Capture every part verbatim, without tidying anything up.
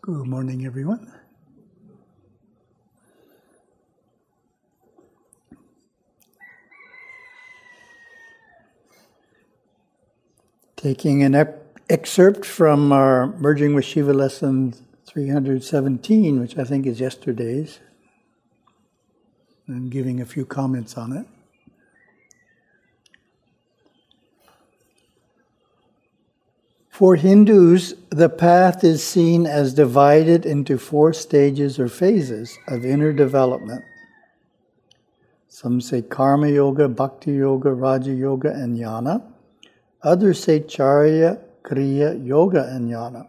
Good morning, everyone. Taking an ep- excerpt from our Merging with Shiva lesson three hundred seventeen, which I think is yesterday's, and giving a few comments on it. For Hindus, the path is seen as divided into four stages or phases of inner development. Some say Karma Yoga, Bhakti Yoga, Raja Yoga, and Jnana. Others say Charya, Kriya, Yoga, and Jnana.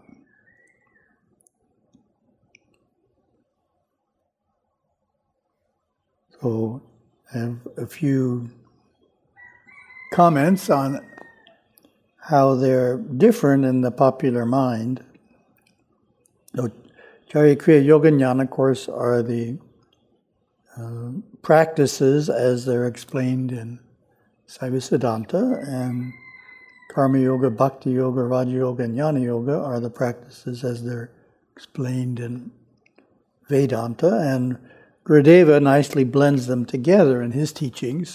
So I have a few comments on how they're different in the popular mind. So, Charya, Kriya, Yoga, and Jnana, of course, are the uh, practices as they're explained in Saiva Siddhanta, and Karma Yoga, Bhakti Yoga, Raja Yoga, and Jnana Yoga are the practices as they're explained in Vedanta, and Gurudeva nicely blends them together in his teachings.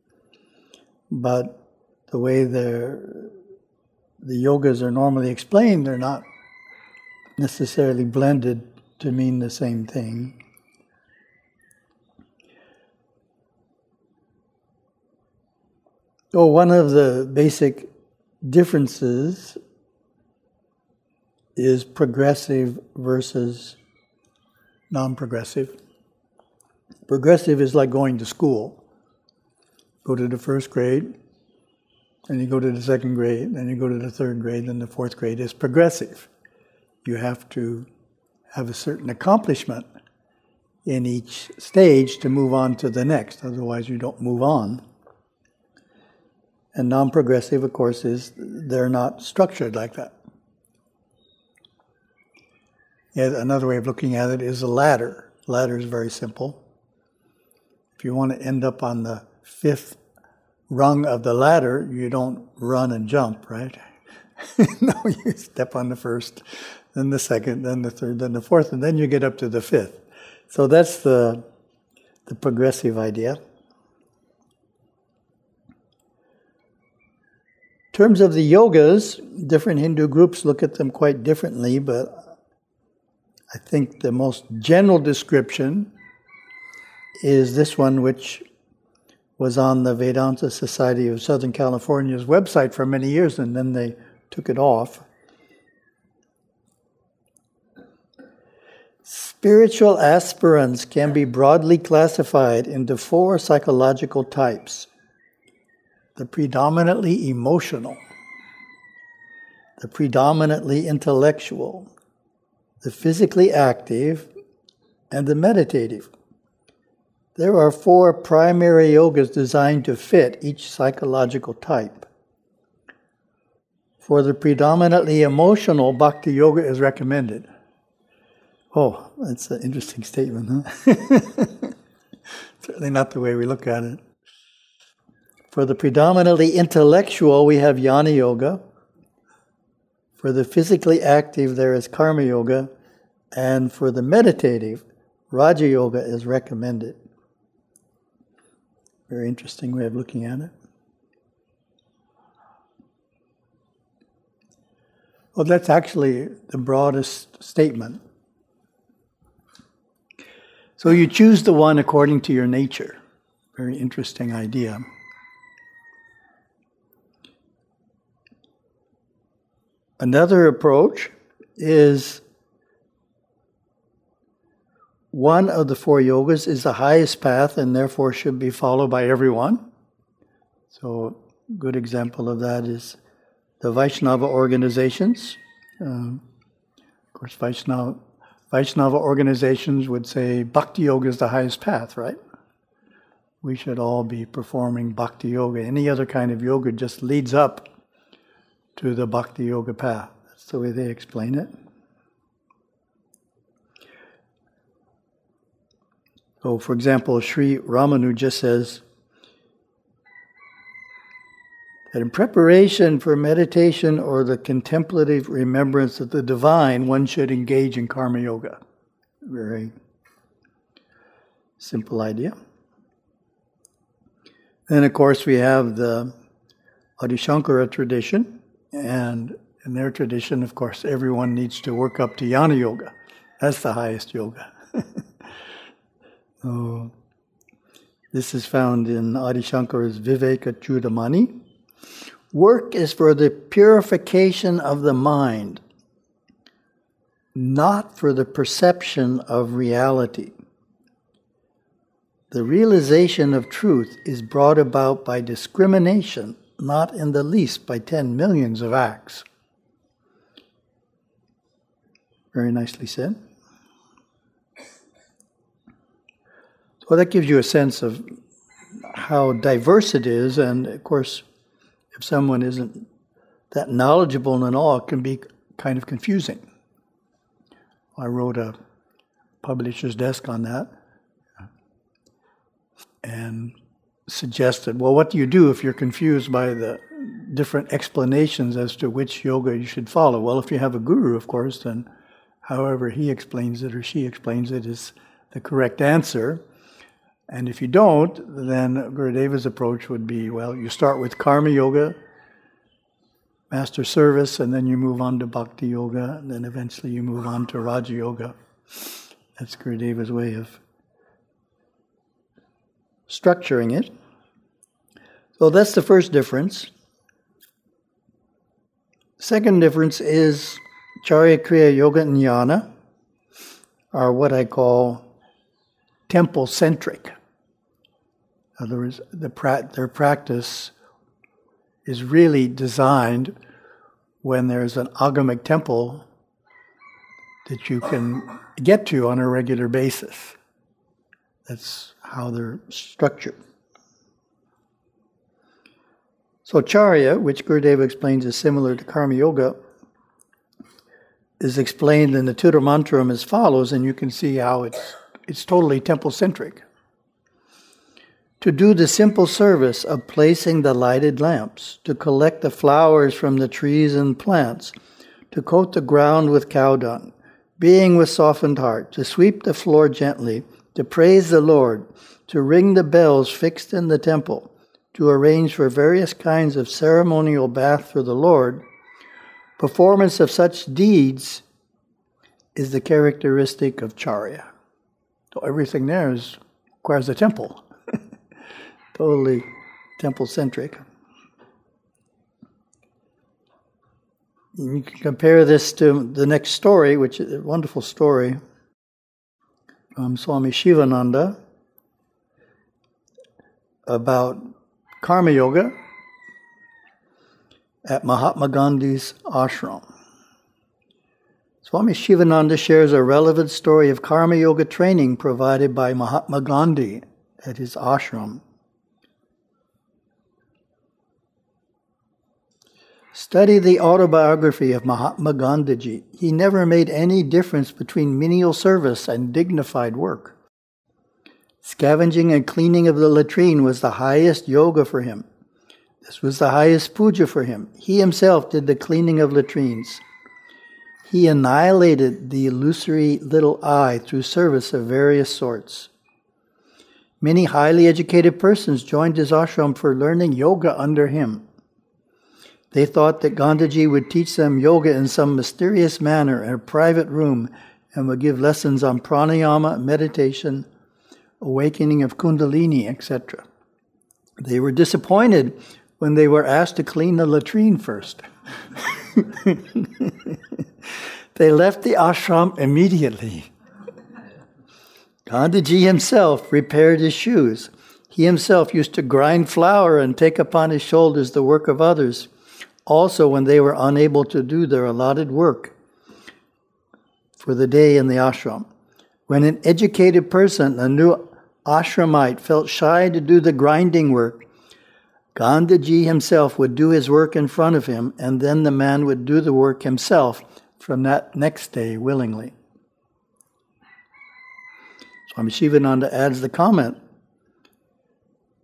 But the way they're, the yogas are normally explained, they're not necessarily blended to mean the same thing. So one of the basic differences is progressive versus non-progressive. Progressive is like going to school. Go to the first grade, and you go to the second grade, then you go to the third grade, then the fourth grade is progressive. You have to have a certain accomplishment in each stage to move on to the next, otherwise you don't move on. And non-progressive, of course, is they're not structured like that. Yet another way of looking at it is a ladder. Ladder is very simple. If you want to end up on the fifth rung of the ladder, you don't run and jump, right? No, you step on the first, then the second, then the third, then the fourth, and then you get up to the fifth. So that's the, the progressive idea. In terms of the yogas, different Hindu groups look at them quite differently, but I think the most general description is this one, which was on the Vedanta Society of Southern California's website for many years, and then they took it off. Spiritual aspirants can be broadly classified into four psychological types. The predominantly emotional, the predominantly intellectual, the physically active, and the meditative. There are four primary yogas designed to fit each psychological type. For the predominantly emotional, Bhakti Yoga is recommended. Oh, that's an interesting statement, huh? Certainly not the way we look at it. For the predominantly intellectual, we have Jnana Yoga. For the physically active, there is Karma Yoga. And for the meditative, Raja Yoga is recommended. Very interesting way of looking at it. Well, that's actually the broadest statement. So you choose the one according to your nature. Very interesting idea. Another approach is one of the four yogas is the highest path and therefore should be followed by everyone. So a good example of that is the Vaishnava organizations. Um, of course, Vaishnava, Vaishnava organizations would say Bhakti Yoga is the highest path, right? We should all be performing Bhakti Yoga. Any other kind of yoga just leads up to the Bhakti Yoga path. That's the way they explain it. So, for example, Sri Ramanuja says that in preparation for meditation or the contemplative remembrance of the divine, one should engage in karma yoga. Very simple idea. Then, of course, we have the Adi Shankara tradition, and in their tradition, of course, everyone needs to work up to Jnana Yoga. That's the highest yoga. So, this is found in Adi Shankara's Viveka Chudamani. Work is for the purification of the mind, not for the perception of reality. The realization of truth is brought about by discrimination, not in the least by ten millions of acts. Very nicely said. So that gives you a sense of how diverse it is, and of course, if someone isn't that knowledgeable in all, it can be kind of confusing. I wrote a publisher's desk on that and suggested, well, what do you do if you're confused by the different explanations as to which yoga you should follow? Well, if you have a guru, of course, then however he explains it or she explains it is the correct answer. And if you don't, then Gurudeva's approach would be, well, you start with karma yoga, master service, and then you move on to bhakti yoga, and then eventually you move on to Raja yoga. That's Gurudeva's way of structuring it. So that's the first difference. Second difference is Charya Kriya Yoga and Jnana are what I call temple-centric. In other words, the pra- their practice is really designed when there's an agamic temple that you can get to on a regular basis. That's how they're structured. So Charya, which Gurudeva explains is similar to Karma Yoga, is explained in the Tutor Mantram as follows, and you can see how it's, it's totally temple-centric. To do the simple service of placing the lighted lamps, to collect the flowers from the trees and plants, to coat the ground with cow dung, being with softened heart, to sweep the floor gently, to praise the Lord, to ring the bells fixed in the temple, to arrange for various kinds of ceremonial bath for the Lord, performance of such deeds is the characteristic of Charya. So everything there is, requires a temple. Totally temple-centric. You can compare this to the next story, which is a wonderful story from Swami Shivananda about Karma Yoga at Mahatma Gandhi's ashram. Swami Shivananda shares a relevant story of Karma Yoga training provided by Mahatma Gandhi at his ashram. Study the autobiography of Mahatma Gandhiji. He never made any difference between menial service and dignified work. Scavenging and cleaning of the latrine was the highest yoga for him. This was the highest puja for him. He himself did the cleaning of latrines. He annihilated the illusory little I through service of various sorts. Many highly educated persons joined his ashram for learning yoga under him. They thought that Gandhiji would teach them yoga in some mysterious manner in a private room and would give lessons on pranayama, meditation, awakening of kundalini, et cetera. They were disappointed when they were asked to clean the latrine first. They left the ashram immediately. Gandhiji himself repaired his shoes. He himself used to grind flour and take upon his shoulders the work of others, also when they were unable to do their allotted work for the day in the ashram. When an educated person, a new ashramite, felt shy to do the grinding work, Gandhiji himself would do his work in front of him, and then the man would do the work himself from that next day willingly. Swami Shivananda adds the comment,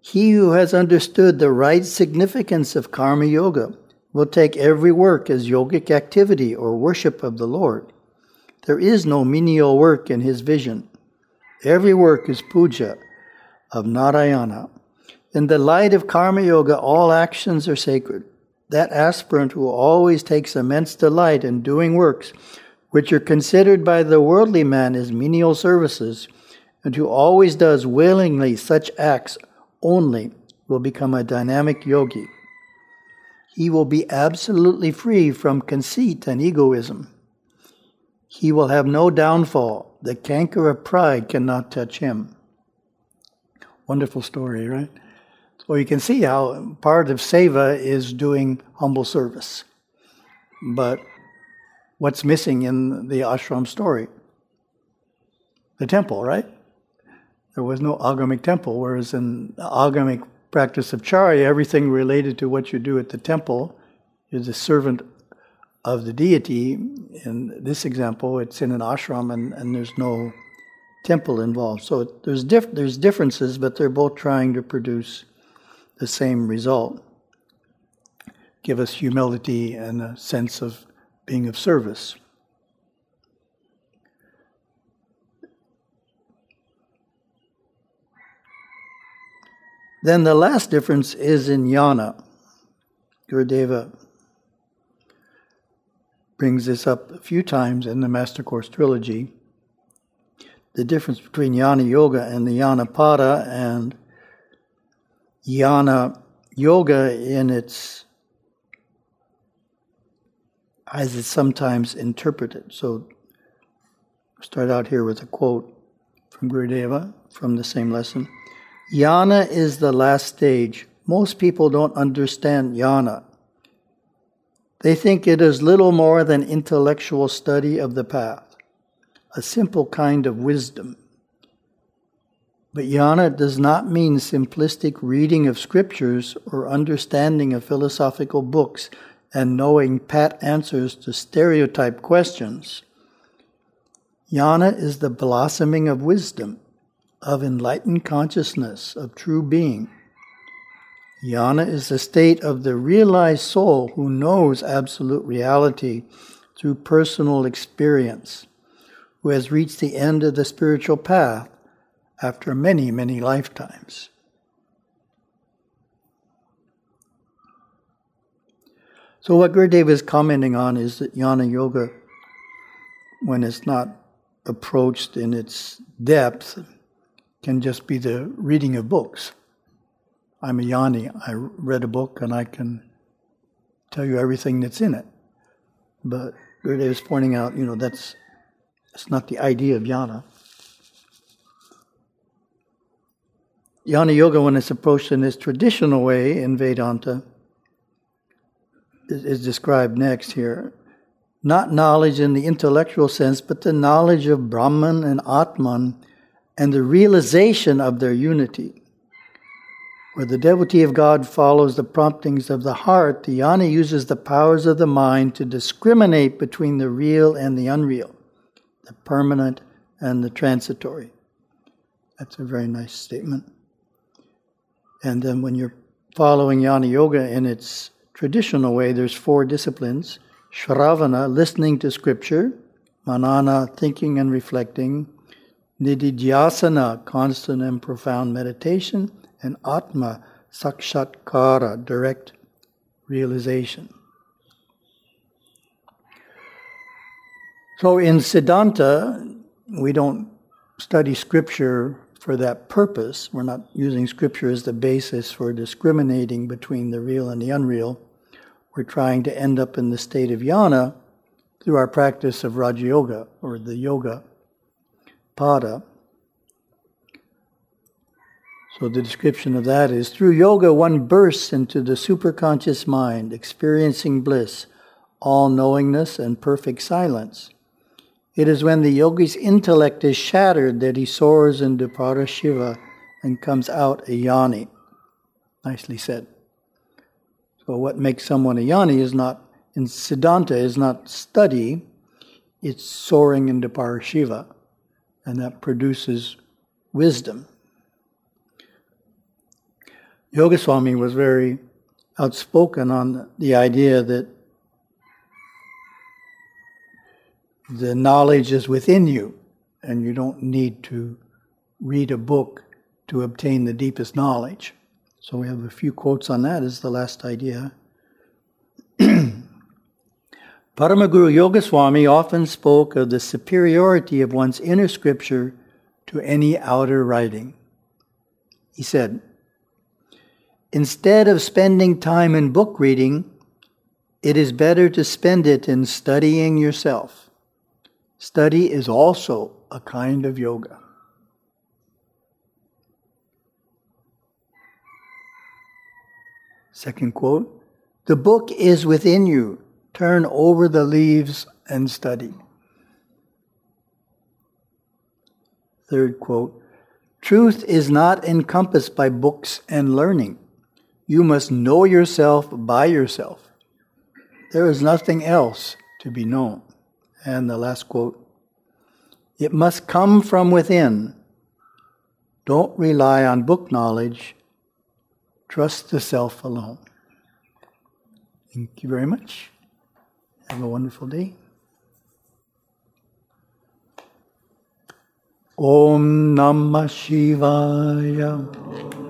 He who has understood the right significance of karma yoga will take every work as yogic activity or worship of the Lord. There is no menial work in his vision. Every work is puja of Narayana. In the light of karma yoga, all actions are sacred. That aspirant who always takes immense delight in doing works which are considered by the worldly man as menial services, and who always does willingly such acts only, will become a dynamic yogi. He will be absolutely free from conceit and egoism. He will have no downfall. The canker of pride cannot touch him. Wonderful story, right? So you can see how part of seva is doing humble service. But what's missing in the ashram story? The temple, right? There was no agamic temple, whereas in the agamic practice of charya, everything related to what you do at the temple is a servant of the deity. In this example, it's in an ashram and, and there's no temple involved. So there's diff- there's differences, but they're both trying to produce the same result. Give us humility and a sense of being of service. Then the last difference is in jnana. Gurudeva brings this up a few times in the Master Course Trilogy. The difference between jnana yoga and the jnanapada, and jnana yoga in its, as it's sometimes interpreted. So start out here with a quote from Gurudeva from the same lesson. Jnana is the last stage. Most people don't understand jnana. They think it is little more than intellectual study of the path, a simple kind of wisdom. But jnana does not mean simplistic reading of scriptures or understanding of philosophical books and knowing pat answers to stereotype questions. Jnana is the blossoming of wisdom, of enlightened consciousness, of true being. Jnana is the state of the realized soul who knows absolute reality through personal experience, who has reached the end of the spiritual path after many, many lifetimes. So what Gurudeva is commenting on is that jnana yoga, when it's not approached in its depth, can just be the reading of books. I'm a jnani. I read a book and I can tell you everything that's in it. But Gurudeva is pointing out, you know, that's, that's not the idea of jnana. Jnana yoga, when it's approached in this traditional way in Vedanta, is, is described next here. Not knowledge in the intellectual sense, but the knowledge of Brahman and Atman and the realization of their unity. Where the devotee of God follows the promptings of the heart, the jnana uses the powers of the mind to discriminate between the real and the unreal, the permanent and the transitory. That's a very nice statement. And then when you're following jnana yoga in its traditional way, there's four disciplines. Shravana, listening to scripture. Manana, thinking and reflecting. Nididhyasana, constant and profound meditation. And Atma, sakshatkara, direct realization. So in Siddhanta, we don't study scripture for that purpose. We're not using scripture as the basis for discriminating between the real and the unreal. We're trying to end up in the state of jnana through our practice of Raja Yoga, or the Yoga Pada. So the description of that is, through yoga one bursts into the superconscious mind, experiencing bliss, all-knowingness, and perfect silence. It is when the yogi's intellect is shattered that he soars into Parashiva and comes out a jnani. Nicely said. So what makes someone a jnani is not, in Siddhanta, is not study, it's soaring into Parashiva, and that produces wisdom. Yogaswami was very outspoken on the idea that the knowledge is within you, and you don't need to read a book to obtain the deepest knowledge. So we have a few quotes on that as the last idea. Paramaguru Yogaswami often spoke of the superiority of one's inner scripture to any outer writing. He said, "Instead of spending time in book reading, it is better to spend it in studying yourself. Study is also a kind of yoga." Second quote, "The book is within you. Turn over the leaves and study." Third quote, "Truth is not encompassed by books and learning. You must know yourself by yourself. There is nothing else to be known." And the last quote, "It must come from within. Don't rely on book knowledge. Trust the self alone." Thank you very much. Have a wonderful day. Om Namah Shivaya.